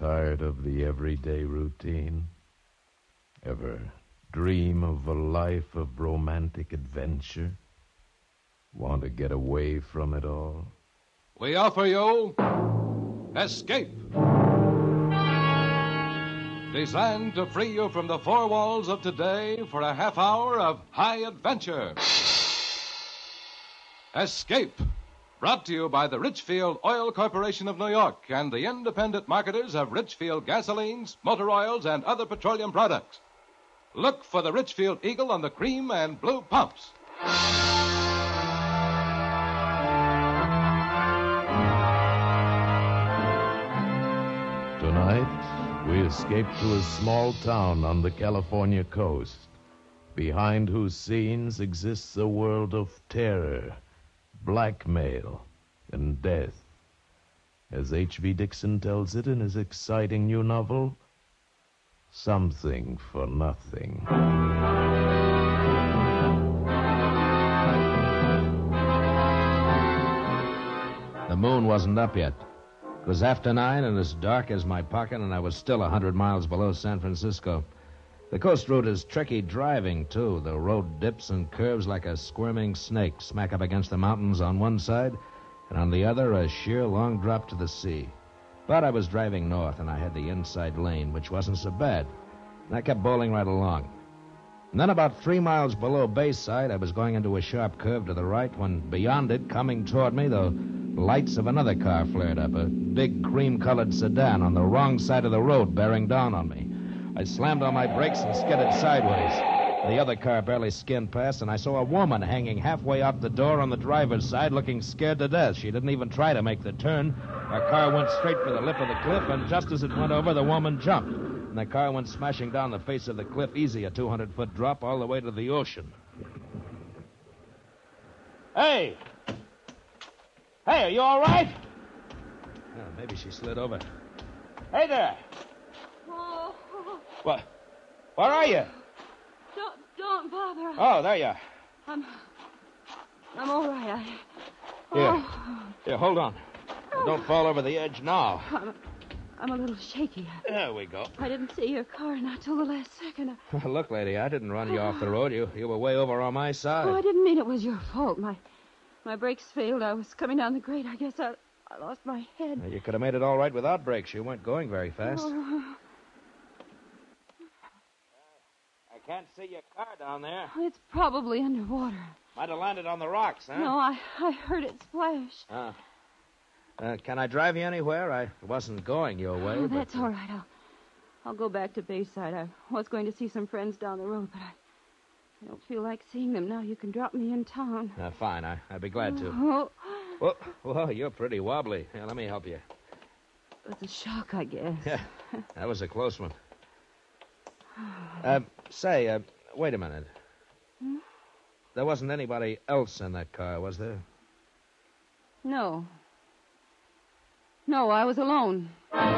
Tired of the everyday routine? Ever dream of a life of romantic adventure? Want to get away from it all? We offer you Escape. Designed to free you from the four walls of today for a half hour of high adventure. Escape. Brought to you by the Richfield Oil Corporation of New York and the independent marketers of Richfield gasolines, motor oils, and other petroleum products. Look for the Richfield Eagle on the cream and blue pumps. Tonight, we escape to a small town on the California coast, behind whose scenes exists a world of terror, blackmail, and death. As H.V. Dixon tells it in his exciting new novel, Something for Nothing. The moon wasn't up yet. It was after 9 and as dark as my pocket, and I was still 100 miles below San Francisco. The coast route is tricky driving, too. The road dips and curves like a squirming snake, smack up against the mountains on one side, and on the other, a sheer long drop to the sea. But I was driving north, and I had the inside lane, which wasn't so bad. And I kept bowling right along. And then about 3 miles below Bayside, I was going into a sharp curve to the right when beyond it, coming toward me, the lights of another car flared up, a big cream-colored sedan on the wrong side of the road bearing down on me. I slammed on my brakes and skidded sideways. The other car barely skinned past, and I saw a woman hanging halfway out the door on the driver's side looking scared to death. She didn't even try to make the turn. Our car went straight for the lip of the cliff, and just as it went over, the woman jumped. And the car went smashing down the face of the cliff, easy, a 200-foot drop all the way to the ocean. Hey! Hey, are you all right? Oh, maybe she slid over. Hey there! Oh. What? Where are you? Don't bother. Oh, there you are. I'm all right. Here, hold on. Don't fall over the edge now. I'm a little shaky. There we go. I didn't see your car not till the last second. Look, lady, I didn't run you off the road. You were way over on my side. Oh, I didn't mean it was your fault. My brakes failed. I was coming down the grade. I guess I lost my head. You could have made it all right without brakes. You weren't going very fast. Oh. I can't see your car down there. It's probably underwater. Might have landed on the rocks, huh? No, I heard it splash. Can I drive you anywhere? I wasn't going your way. Oh, that's all right. I'll go back to Bayside. I was going to see some friends down the road, but I don't feel like seeing them now. You can drop me in town. Fine. I'd be glad to. Oh. Well, you're pretty wobbly. Here, let me help you. It was a shock, I guess. Yeah, that was a close one. Wait a minute. Hmm? There wasn't anybody else in that car, was there? No, I was alone.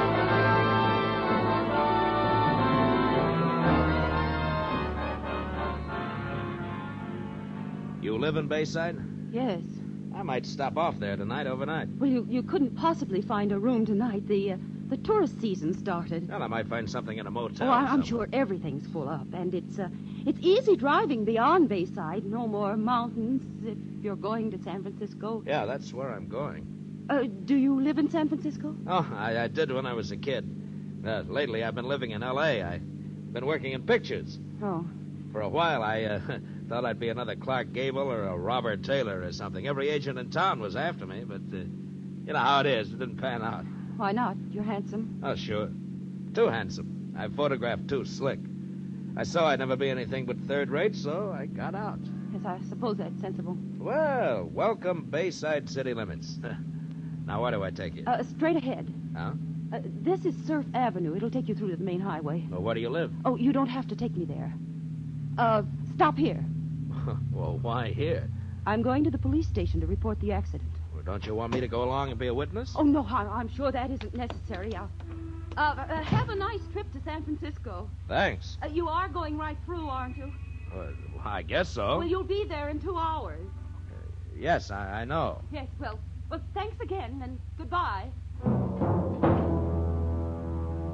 You live in Bayside? Yes. I might stop off there tonight, overnight. Well, you couldn't possibly find a room tonight. The tourist season started. Well, I might find something in a motel. Oh, I'm sure everything's full up, and it's easy driving beyond Bayside. No more mountains if you're going to San Francisco. Yeah, that's where I'm going. Do you live in San Francisco? Oh, I did when I was a kid. Lately, I've been living in L.A. I've been working in pictures. Oh. For a while, I thought I'd be another Clark Gable or a Robert Taylor or something. Every agent in town was after me, but you know how it is. It didn't pan out. Why not? You're handsome. Oh, sure. Too handsome. I photographed too slick. I saw I'd never be anything but third rate, so I got out. Yes, I suppose that's sensible. Well, welcome Bayside city limits. Now, where do I take you? Straight ahead. Huh? This is Surf Avenue. It'll take you through to the main highway. Well, where do you live? Oh, you don't have to take me there. Stop here. Well, why here? I'm going to the police station to report the accident. Well, don't you want me to go along and be a witness? Oh, no, I'm sure that isn't necessary. Have a nice trip to San Francisco. Thanks. You are going right through, aren't you? I guess so. Well, you'll be there in 2 hours. Yes, I know. Yes, well, thanks again, and goodbye.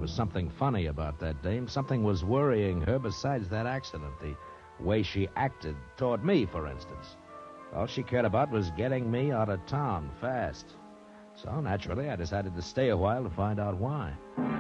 was something funny about that dame. Something was worrying her besides that accident. The way she acted toward me, for instance. All she cared about was getting me out of town fast. So, naturally, I decided to stay a while to find out why.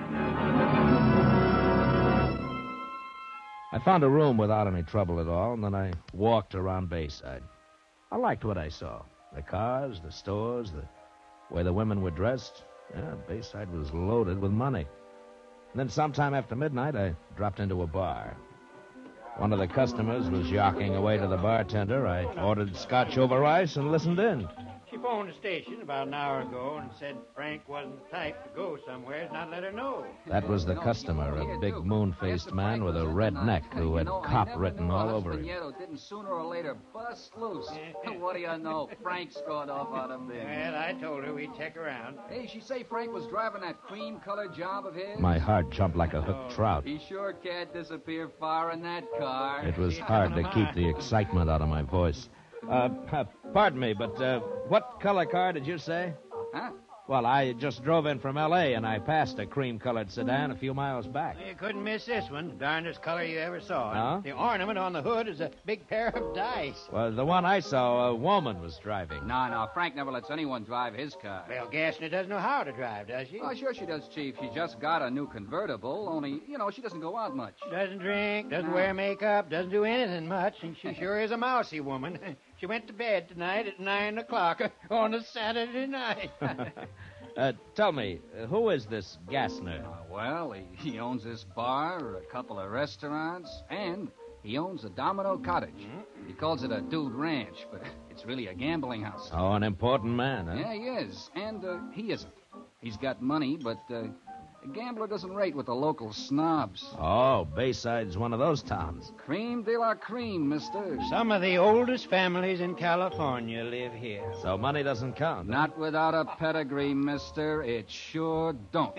I found a room without any trouble at all, and then I walked around Bayside. I liked what I saw. The cars, the stores, the way the women were dressed. Yeah, Bayside was loaded with money. And then sometime after midnight, I dropped into a bar. One of the customers was yawking away to the bartender. I ordered scotch over ice and listened in. She phoned the station about an hour ago and said Frank wasn't the type to go somewhere, not let her know. That was the customer, a big moon-faced man with a red neck who had cop written all over him. Didn't sooner or later bust loose. What do you know? Frank's gone off out of there. Well, I told her we'd check around. Hey, she say Frank was driving that cream-colored job of his? My heart jumped like a hooked trout. He sure can't disappear far in that car. It was hard to keep the excitement out of my voice. Pardon me, but what color car did you say? Huh? Well, I just drove in from L.A., and I passed a cream-colored sedan a few miles back. You couldn't miss this one. The darndest color you ever saw. Huh? The ornament on the hood is a big pair of dice. Well, the one I saw, a woman was driving. No, Frank never lets anyone drive his car. Well, Gassner doesn't know how to drive, does she? Oh, sure she does, Chief. She just got a new convertible, only, she doesn't go out much. Doesn't drink, doesn't wear makeup, doesn't do anything much, and she sure is a mousy woman. She went to bed tonight at 9 o'clock on a Saturday night. Tell me, who is this Gassner? Well, he owns this bar, a couple of restaurants, and he owns a Domino Cottage. He calls it a dude ranch, but it's really a gambling house. Oh, an important man, huh? Yeah, he is. And he isn't. He's got money, but a gambler doesn't rate with the local snobs. Oh, Bayside's one of those towns. Cream de la cream, mister. Some of the oldest families in California live here. So money doesn't count. Not without a pedigree, mister. It sure don't.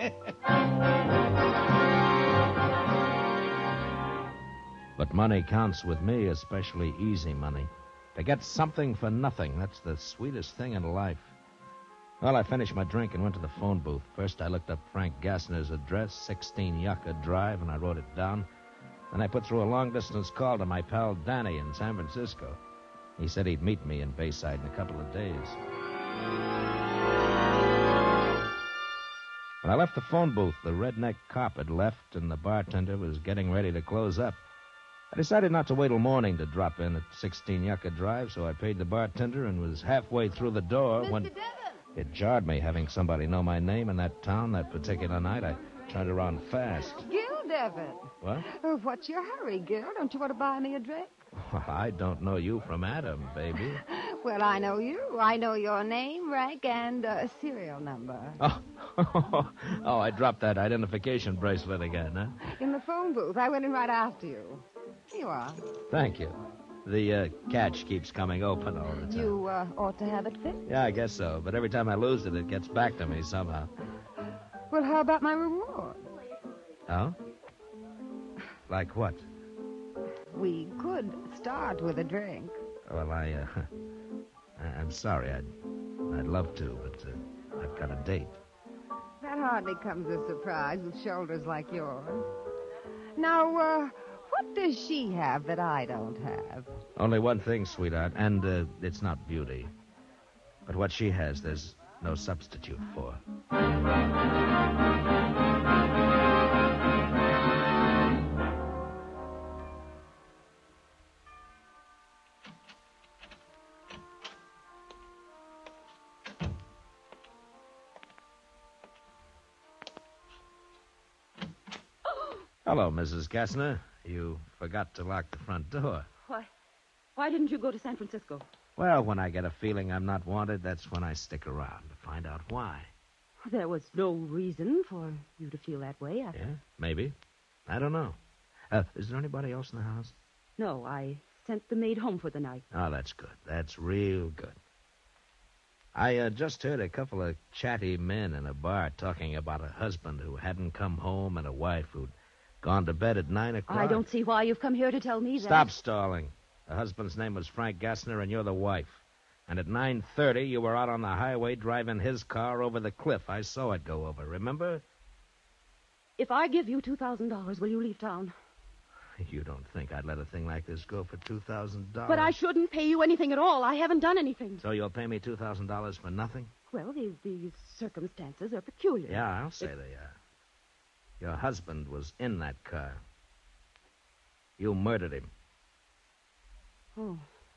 But money counts with me, especially easy money. To get something for nothing, that's the sweetest thing in life. Well, I finished my drink and went to the phone booth. First, I looked up Frank Gassner's address, 16 Yucca Drive, and I wrote it down. Then I put through a long-distance call to my pal Danny in San Francisco. He said he'd meet me in Bayside in a couple of days. When I left the phone booth, the redneck cop had left, and the bartender was getting ready to close up. I decided not to wait till morning to drop in at 16 Yucca Drive, so I paid the bartender and was halfway through the door when... Mr. Devon! It jarred me having somebody know my name in that town that particular night. I turned around fast. Gil Devon. What? Oh, what's your hurry, Gil? Don't you want to buy me a drink? Well, I don't know you from Adam, baby. Well, I know you. I know your name, rank, and serial number. Oh, I dropped that identification bracelet again, huh? In the phone booth. I went in right after you. Here you are. Thank you. The catch keeps coming open all the time. You ought to have it fixed. Yeah, I guess so. But every time I lose it, it gets back to me somehow. Well, how about my reward? Oh? Like what? We could start with a drink. Well, I'm sorry. I'd love to, but I've got a date. That hardly comes as a surprise with shoulders like yours. Now, what does she have that I don't have? Only one thing, sweetheart, and it's not beauty. But what she has, there's no substitute for. Hello, Mrs. Gassner. You forgot to lock the front door. Why didn't you go to San Francisco? Well, when I get a feeling I'm not wanted, that's when I stick around to find out why. There was no reason for you to feel that way. Yeah, maybe. I don't know. Is there anybody else in the house? No, I sent the maid home for the night. Oh, that's good. That's real good. I just heard a couple of chatty men in a bar talking about a husband who hadn't come home and a wife who'd gone to bed at 9 o'clock. I don't see why you've come here to tell me that. Stop stalling. The husband's name was Frank Gassner, and you're the wife. And at 9:30, you were out on the highway driving his car over the cliff. I saw it go over, remember? If I give you $2,000, will you leave town? You don't think I'd let a thing like this go for $2,000? But I shouldn't pay you anything at all. I haven't done anything. So you'll pay me $2,000 for nothing? Well, these circumstances are peculiar. Yeah, I'll say they are. Your husband was in that car. You murdered him. Oh.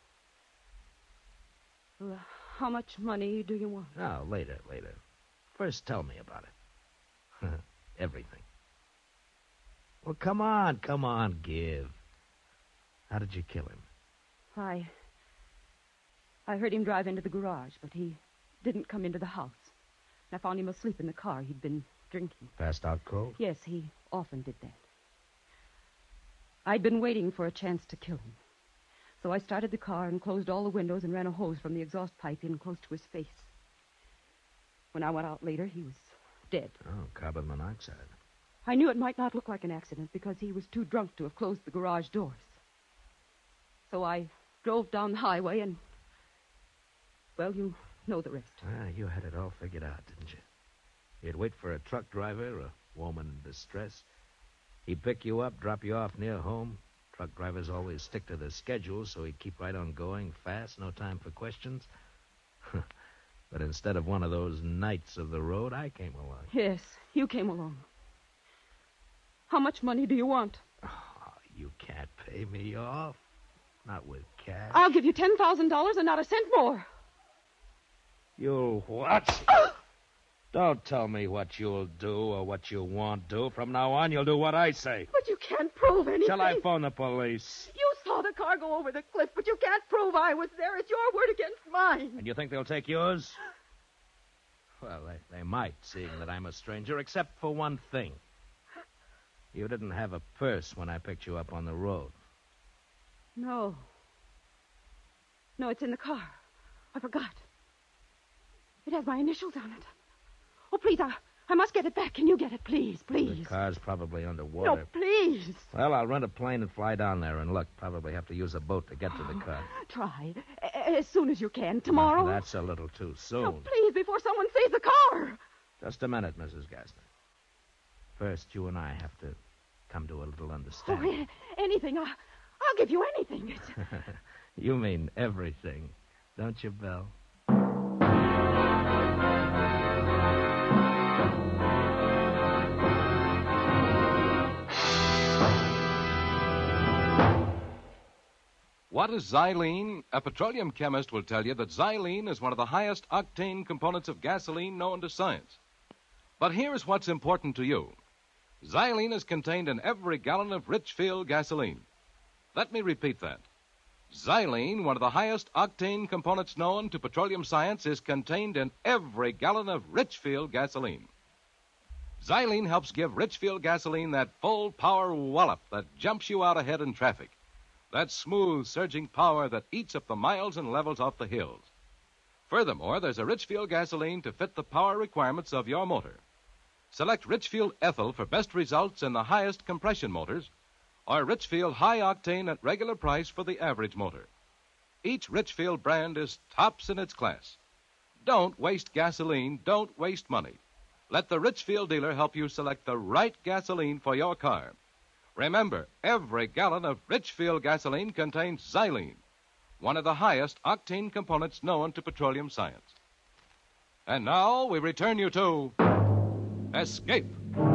Well, how much money do you want? No, later. First, tell me about it. Everything. Well, come on, give. How did you kill him? I heard him drive into the garage, but he didn't come into the house. I found him asleep in the car. He'd been drinking. Passed out cold? Yes, he often did that. I'd been waiting for a chance to kill him. So I started the car and closed all the windows and ran a hose from the exhaust pipe in close to his face. When I went out later, he was dead. Oh, carbon monoxide. I knew it might not look like an accident because he was too drunk to have closed the garage doors. So I drove down the highway and... Well, you know the rest. You had it all figured out, didn't you? You'd wait for a truck driver, a woman in distress. He'd pick you up, drop you off near home. Truck drivers always stick to their schedule, so he'd keep right on going, fast, no time for questions. But instead of one of those knights of the road, I came along. Yes, you came along. How much money do you want? Oh, you can't pay me off. Not with cash. I'll give you $10,000 and not a cent more. You'll what? Don't tell me what you'll do or what you won't do. From now on, you'll do what I say. But you can't prove anything. Shall I phone the police? You saw the car go over the cliff, but you can't prove I was there. It's your word against mine. And you think they'll take yours? Well, they might, seeing that I'm a stranger, except for one thing. You didn't have a purse when I picked you up on the road. No. No, it's in the car. I forgot. It has my initials on it. Oh, please, I must get it back. Can you get it, please, please? The car's probably underwater. No, please. Well, I'll rent a plane and fly down there, and look, probably have to use a boat to get to the car. Try. As soon as you can. Tomorrow? That's a little too soon. No, please, before someone sees the car. Just a minute, Mrs. Gassner. First, you and I have to come to a little understanding. Oh, anything. I'll give you anything. You mean everything, don't you, Belle? What is xylene? A petroleum chemist will tell you that xylene is one of the highest octane components of gasoline known to science. But here's what's important to you. Xylene is contained in every gallon of Richfield gasoline. Let me repeat that. Xylene, one of the highest octane components known to petroleum science, is contained in every gallon of Richfield gasoline. Xylene helps give Richfield gasoline that full power wallop that jumps you out ahead in traffic. That smooth, surging power that eats up the miles and levels off the hills. Furthermore, there's a Richfield gasoline to fit the power requirements of your motor. Select Richfield Ethyl for best results in the highest compression motors, or Richfield High Octane at regular price for the average motor. Each Richfield brand is tops in its class. Don't waste gasoline, don't waste money. Let the Richfield dealer help you select the right gasoline for your car. Remember, every gallon of Richfield gasoline contains xylene, one of the highest octane components known to petroleum science. And now we return you to Escape.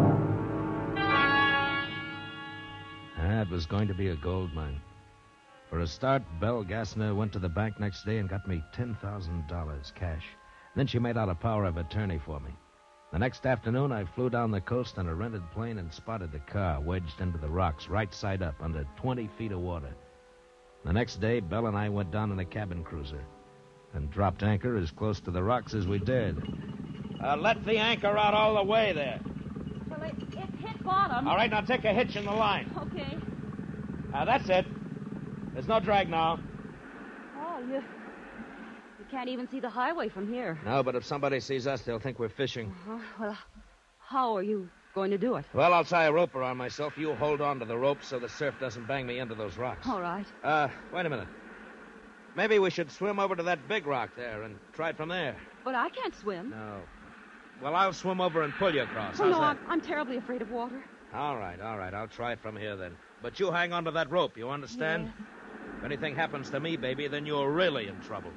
It was going to be a gold mine. For a start, Belle Gassner went to the bank next day and got me $10,000 cash. Then she made out a power of attorney for me. The next afternoon, I flew down the coast on a rented plane and spotted the car wedged into the rocks, right side up, under 20 feet of water. The next day, Belle and I went down in a cabin cruiser and dropped anchor as close to the rocks as we dared. Let the anchor out all the way there. Well, it hit bottom. All right, now take a hitch in the line. Okay. That's it. There's no drag now. Oh, you can't even see the highway from here. No, but if somebody sees us, they'll think we're fishing. Well, how are you going to do it? Well, I'll tie a rope around myself. You hold on to the rope so the surf doesn't bang me into those rocks. All right. Wait a minute. Maybe we should swim over to that big rock there and try it from there. But I can't swim. No. Well, I'll swim over and pull you across. Oh, How's no, that? I'm terribly afraid of water. All right. I'll try it from here then. But you hang on to that rope, you understand? Yes. If anything happens to me, baby, then you're really in trouble.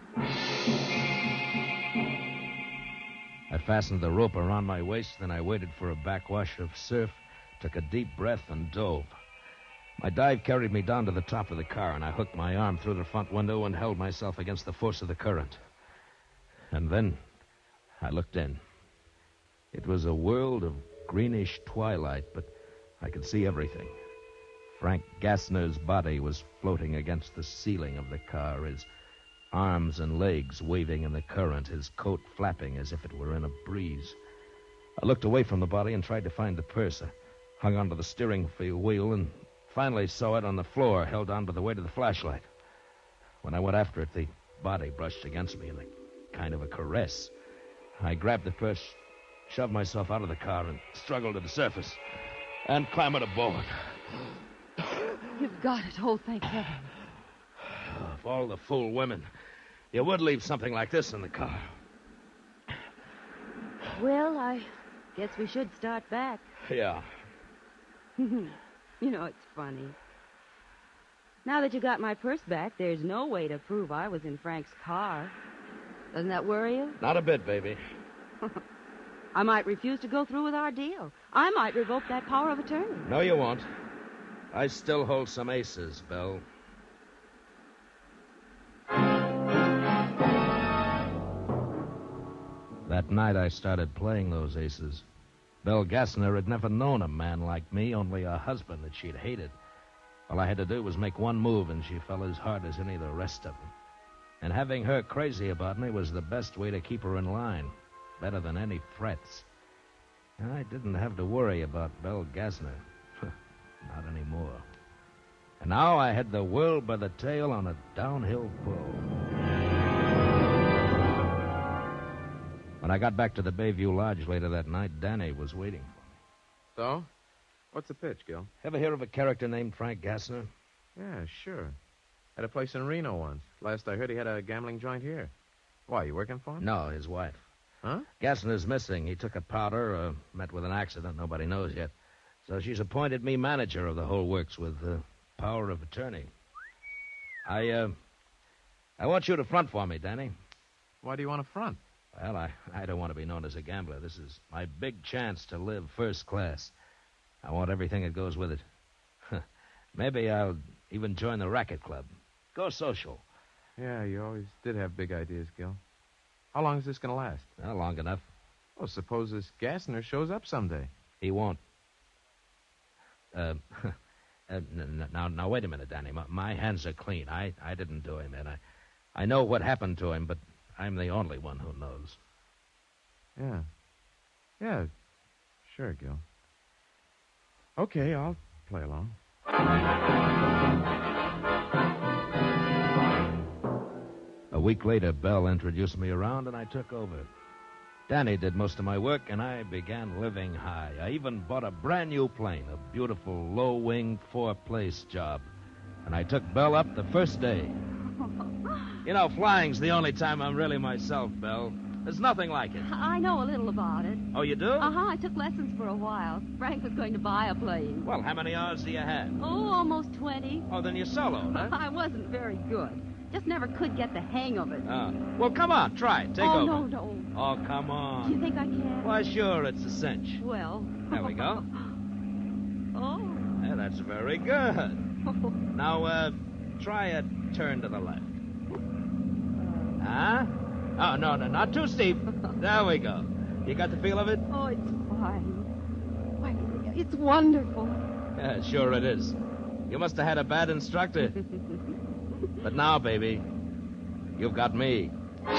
I fastened the rope around my waist, then I waited for a backwash of surf, took a deep breath, and dove. My dive carried me down to the top of the car, and I hooked my arm through the front window and held myself against the force of the current. And then I looked in. It was a world of greenish twilight, but I could see everything. Frank Gassner's body was floating against the ceiling of the car, his arms and legs waving in the current, his coat flapping as if it were in a breeze. I looked away from the body and tried to find the purse. I hung onto the steering wheel and finally saw it on the floor, held on by the weight of the flashlight. When I went after it, the body brushed against me in a kind of a caress. I grabbed the purse, shoved myself out of the car, and struggled to the surface, and clambered aboard. You've got it. Oh, thank heaven. Of all the fool women, you would leave something like this in the car. Well, I guess we should start back. Yeah. You know, it's funny. Now that you got my purse back, there's no way to prove I was in Frank's car. Doesn't that worry you? Not a bit, baby. I might refuse to go through with our deal. I might revoke that power of attorney. No, you won't. I still hold some aces, Belle. That night I started playing those aces. Belle Gassner had never known a man like me, only a husband that she'd hated. All I had to do was make one move, and she fell as hard as any of the rest of them. And having her crazy about me was the best way to keep her in line, better than any threats. I didn't have to worry about Belle Gassner. Not anymore. And now I had the world by the tail on a downhill pull. When I got back to the Bayview Lodge later that night, Danny was waiting for me. So? What's the pitch, Gil? Ever hear of a character named Frank Gassner? Yeah, sure. Had a place in Reno once. Last I heard, he had a gambling joint here. Why, you working for him? No, his wife. Huh? Gassner's missing. He took a powder, met with an accident. Nobody knows yet. So she's appointed me manager of the whole works with power of attorney. I want you to front for me, Danny. Why do you want to front? Well, I don't want to be known as a gambler. This is my big chance to live first class. I want everything that goes with it. Maybe I'll even join the racket club. Go social. Yeah, you always did have big ideas, Gil. How long is this going to last? Well, long enough. Well, suppose this Gassner shows up someday. He won't. Now, wait a minute, Danny. My hands are clean. I didn't do him, and I know what happened to him, but I'm the only one who knows. Yeah. Yeah, sure, Gil. Okay, I'll play along. A week later, Belle introduced me around, and I took over. Danny did most of my work, and I began living high. I even bought a brand new plane, a beautiful low-wing four-place job. And I took Belle up the first day. You know, flying's the only time I'm really myself, Belle. There's nothing like it. I know a little about it. Oh, you do? Uh-huh, I took lessons for a while. Frank was going to buy a plane. Well, how many hours do you have? Oh, almost 20. Oh, then you're solo, huh? I wasn't very good. Just never could get the hang of it. Oh. Well, come on, try it. Take over. No. Oh, come on. Do you think I can? Why, sure, it's a cinch. Well. There we go. Oh. Yeah, that's very good. Now, try a turn to the left. Huh? Oh, no, not too steep. There we go. You got the feel of it? Oh, it's fine. Why, it's wonderful. Yeah, sure it is. You must have had a bad instructor. But now, baby, you've got me.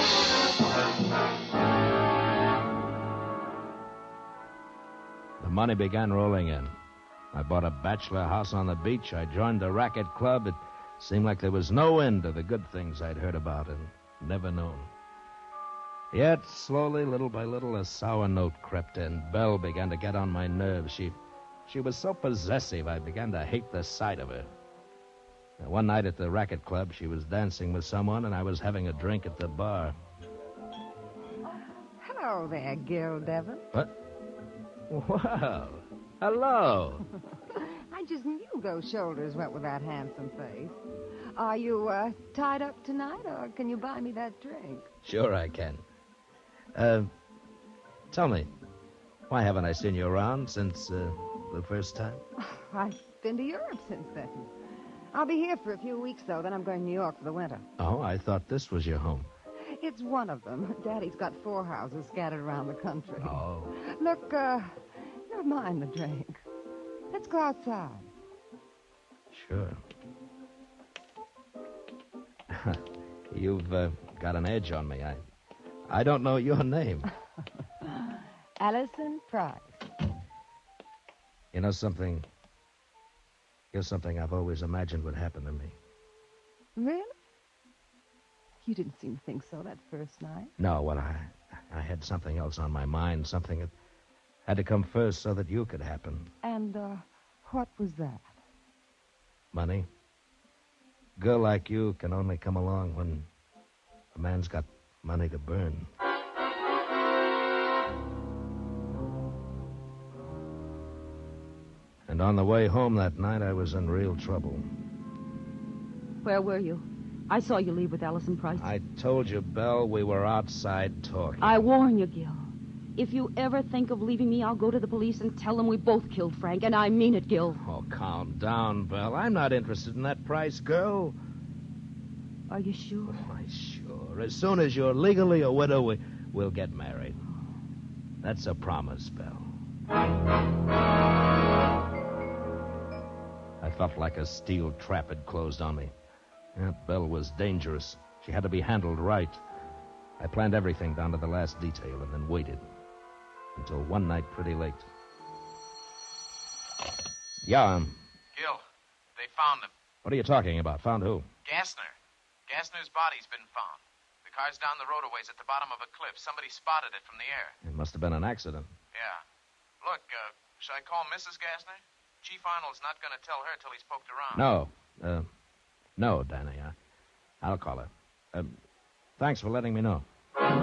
The money began rolling in. I bought a bachelor house on the beach. I joined the racket club. It seemed like there was no end to the good things I'd heard about and never known. Yet, slowly, little by little, a sour note crept in. Belle began to get on my nerves. She was so possessive, I began to hate the sight of her. One night at the racket club, she was dancing with someone, and I was having a drink at the bar. Hello there, Gil Devon. What? Well, hello. I just knew those shoulders went with that handsome face. Are you tied up tonight, or can you buy me that drink? Sure I can. Tell me, why haven't I seen you around since the first time? I've been to Europe since then. I'll be here for a few weeks, though. Then I'm going to New York for the winter. Oh, I thought this was your home. It's one of them. Daddy's got 4 houses scattered around the country. Oh. Look, never mind the drink. Let's go outside. Sure. You've got an edge on me. I don't know your name. Allison Price. You know something? Here's something I've always imagined would happen to me. Really? You didn't seem to think so that first night. No, well, I had something else on my mind, something that had to come first so that you could happen. And, what was that? Money. A girl like you can only come along when a man's got money to burn. And on the way home that night, I was in real trouble. Where were you? I saw you leave with Allison Price. I told you, Belle, we were outside talking. I warn you, Gil. If you ever think of leaving me, I'll go to the police and tell them we both killed Frank, and I mean it, Gil. Oh, calm down, Belle. I'm not interested in that Price girl. Are you sure? Why, sure. As soon as you're legally a widow, we'll get married. That's a promise, Belle. I felt like a steel trap had closed on me. Aunt Belle was dangerous. She had to be handled right. I planned everything down to the last detail and then waited until one night pretty late. Yeah, Gil, they found him. what are you talking about? Found who? Gassner. Gassner's body's been found. The car's down the road a ways at the bottom of a cliff. Somebody spotted it from the air. It must have been an accident. Yeah. Look, should I call Mrs. Gassner? Chief Arnold's not going to tell her till he's poked around. No, Danny. I'll call her. Thanks for letting me know.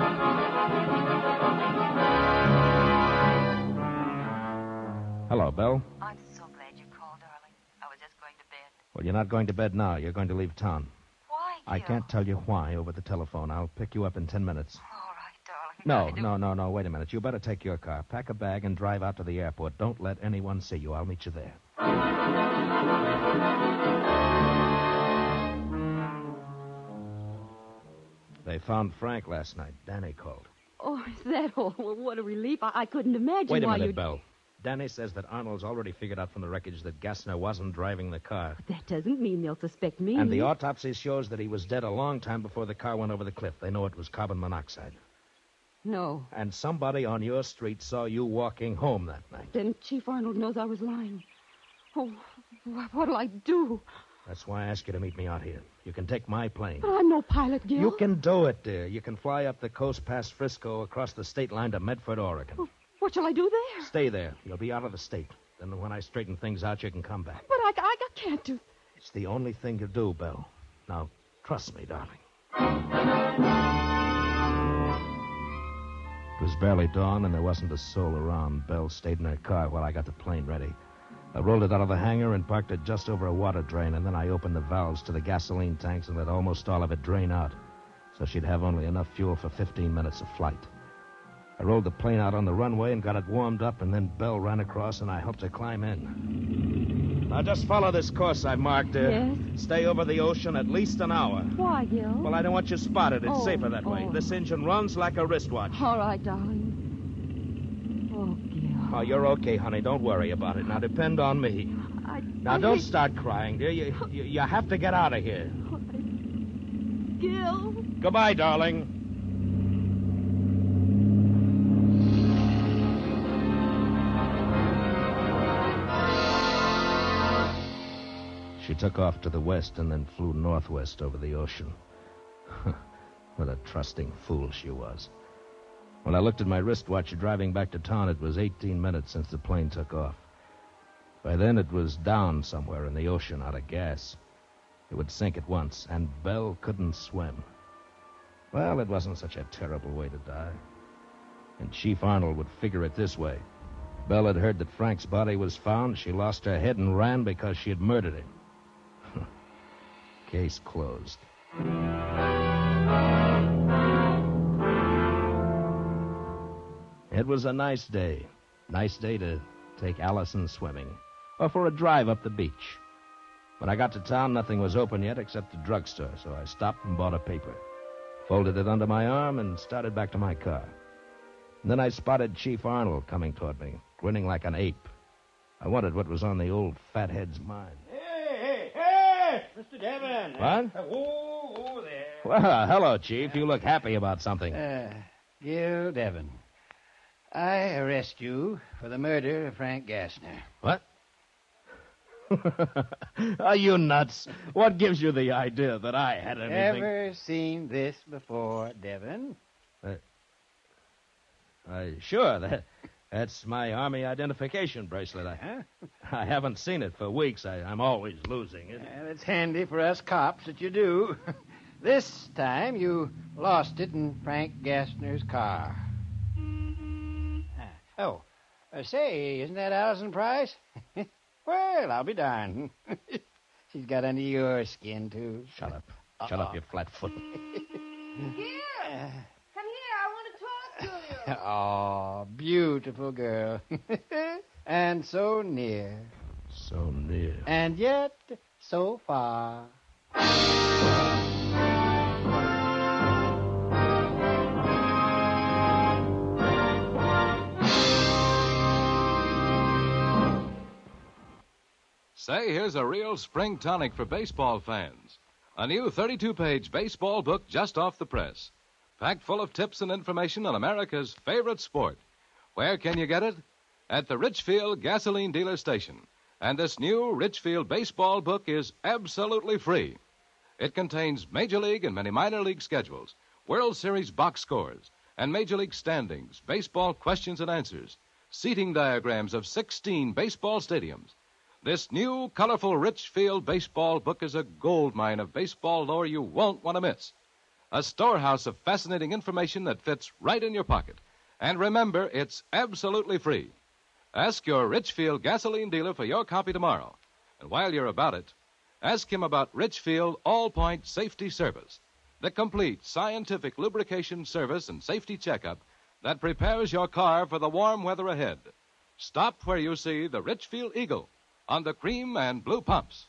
Hello, Belle. I'm so glad you called, darling. I was just going to bed. Well, you're not going to bed now. You're going to leave town. Why, Gil? I can't tell you why over the telephone. I'll pick you up in 10 minutes. All right, darling. No. Wait a minute. You better take your car. Pack a bag and drive out to the airport. Don't let anyone see you. I'll meet you there. They found Frank last night. Danny called. Oh, is that all? Well, what a relief. I couldn't imagine Wait a why minute, you'd... Belle. Danny says that Arnold's already figured out from the wreckage that Gassner wasn't driving the car. That doesn't mean they'll suspect me. And the autopsy shows that he was dead a long time before the car went over the cliff. They know it was carbon monoxide. No. And somebody on your street saw you walking home that night. Then Chief Arnold knows I was lying. Oh, what'll I do? That's why I asked you to meet me out here. You can take my plane. But I'm no pilot, Gil. You can do it, dear. You can fly up the coast past Frisco across the state line to Medford, Oregon. Well, what shall I do there? Stay there. You'll be out of the state. Then when I straighten things out, you can come back. But I can't do... It's the only thing to do, Belle. Now, trust me, darling. It was barely dawn, and there wasn't a soul around. Belle stayed in her car while I got the plane ready. I rolled it out of the hangar and parked it just over a water drain, and then I opened the valves to the gasoline tanks and let almost all of it drain out, so she'd have only enough fuel for 15 minutes of flight. I rolled the plane out on the runway and got it warmed up, and then Belle ran across, and I helped her climb in. Now, just follow this course I marked. Yes? Stay over the ocean at least an hour. Why, Gil? Well, I don't want you spotted. It's Oh, safer that way. oh. This engine runs like a wristwatch. All right, darling. Oh, Gil. Oh, you're okay, honey. Don't worry about it. Now, depend on me. Now, don't start crying, dear. You have to get out of here. Gil. Goodbye, darling. She took off to the west and then flew northwest over the ocean. What a trusting fool she was. When I looked at my wristwatch driving back to town, it was 18 minutes since the plane took off. By then, it was down somewhere in the ocean out of gas. It would sink at once, and Belle couldn't swim. Well, it wasn't such a terrible way to die. And Chief Arnold would figure it this way. Belle had heard that Frank's body was found. She lost her head and ran because she had murdered him. Case closed. It was a nice day. Nice day to take Allison swimming. Or for a drive up the beach. When I got to town, nothing was open yet except the drugstore, so I stopped and bought a paper. Folded it under my arm and started back to my car. And then I spotted Chief Arnold coming toward me, grinning like an ape. I wondered what was on the old fathead's mind. Hey, Mr. Devon. What? Oh, there. Well, hello, Chief. You look happy about something. Gil Devon. I arrest you for the murder of Frank Gassner. What? Are you nuts? What gives you the idea that I had anything? Ever seen this before, Devon? Sure. That's my Army identification bracelet. I haven't seen it for weeks. I'm always losing it. Well, it's handy for us cops that you do. This time you lost it in Frank Gassner's car. Say, isn't that Allison Price? Well, I'll be darned. She's got under your skin, too. Shut up. Shut up, you flat-foot. Yeah. Come here. I want to talk to you. Oh, beautiful girl. And so near. So near. And yet so far. Say, here's a real spring tonic for baseball fans. A new 32-page baseball book just off the press. Packed full of tips and information on America's favorite sport. Where can you get it? At the Richfield Gasoline Dealer Station. And this new Richfield baseball book is absolutely free. It contains Major League and many minor league schedules, World Series box scores, and Major League standings, baseball questions and answers, seating diagrams of 16 baseball stadiums. This new, colorful Richfield baseball book is a goldmine of baseball lore you won't want to miss. A storehouse of fascinating information that fits right in your pocket. And remember, it's absolutely free. Ask your Richfield gasoline dealer for your copy tomorrow. And while you're about it, ask him about Richfield All-Point Safety Service, the complete scientific lubrication service and safety checkup that prepares your car for the warm weather ahead. Stop where you see the Richfield Eagle on the cream and blue pumps.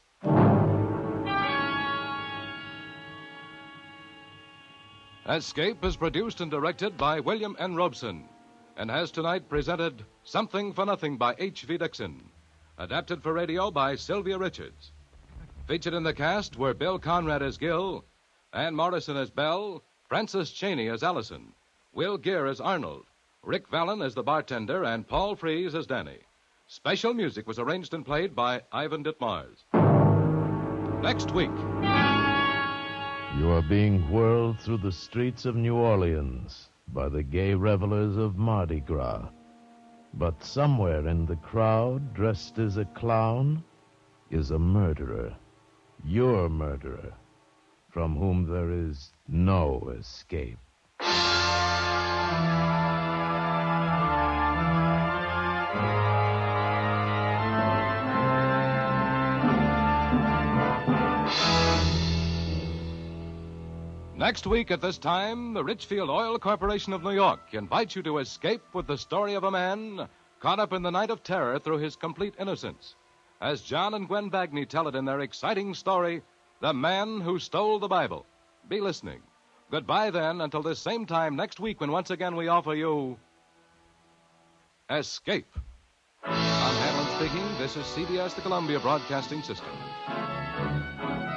Escape is produced and directed by William N. Robeson and has tonight presented Something for Nothing by H.V. Dixon, adapted for radio by Sylvia Richards. Featured in the cast were Bill Conrad as Gil, Ann Morrison as Belle, Frances Cheney as Allison, Will Gear as Arnold, Rick Vallon as the bartender, and Paul Frees as Danny. Special music was arranged and played by Ivan Ditmars. Next week. You are being whirled through the streets of New Orleans by the gay revelers of Mardi Gras. But somewhere in the crowd, dressed as a clown, is a murderer. Your murderer, from whom there is no escape. Next week at this time, the Richfield Oil Corporation of New York invites you to escape with the story of a man caught up in the night of terror through his complete innocence. As John and Gwen Bagney tell it in their exciting story, The Man Who Stole the Bible. Be listening. Goodbye then until this same time next week when once again we offer you Escape. I'm Hanlon speaking. This is CBS, the Columbia Broadcasting System.